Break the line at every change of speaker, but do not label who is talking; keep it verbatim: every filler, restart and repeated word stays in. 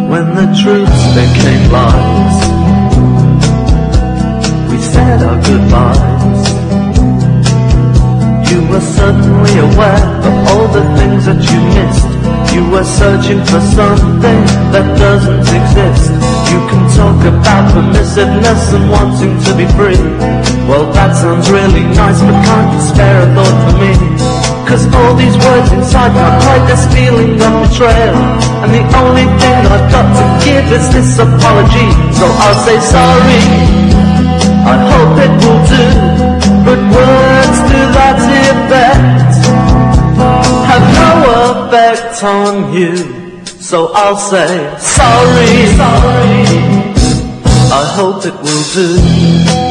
when the truths became lies. We said our goodbyes. You were certainly aware of all the things that you missed. You were searching for something that doesn't exist. You can talk about permissiveness and wanting to be free. Well, that sounds really nice, but can't you spare a thought for me? Cause all these words inside can't hide this feeling of betrayal, and the only thing I've got to give is this apology. So I'll say sorry, I hope it will do, but words to that effect have no effect on you. So I'll say sorry, sorry, I hope it will do.